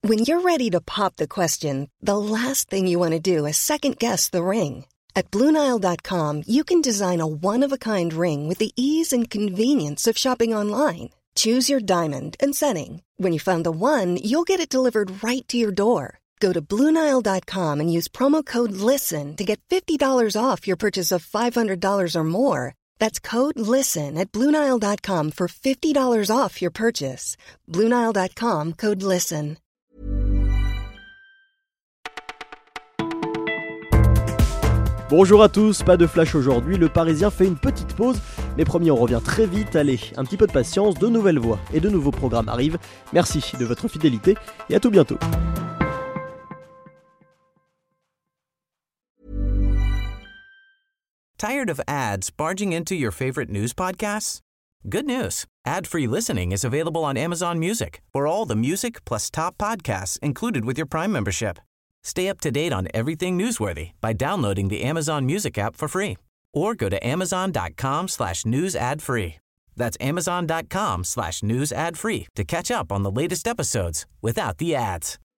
When you're ready to pop the question, the last thing you want to do is second-guess the ring. At BlueNile.com, you can design a one-of-a-kind ring with the ease and convenience of shopping online. Choose your diamond and setting. When you find the one, you'll get it delivered right to your door. Go to BlueNile.com and use promo code LISTEN to get $50 off your purchase of $500 or more. That's code LISTEN at BlueNile.com for $50 off your purchase. BlueNile.com, code LISTEN. Bonjour à tous, pas de flash aujourd'hui, le Parisien fait une petite pause, mais promis on revient très vite, allez, un petit peu de patience, de nouvelles voix et de nouveaux programmes arrivent, merci de votre fidélité et à tout bientôt. Tired of ads barging into your favorite news podcasts? Good news, ad-free listening is available on Amazon Music for all the music plus top podcasts included with your Prime membership. Stay up to date on everything newsworthy by downloading the Amazon Music app for free or go to amazon.com/news ad free. That's amazon.com/news ad free to catch up on the latest episodes without the ads.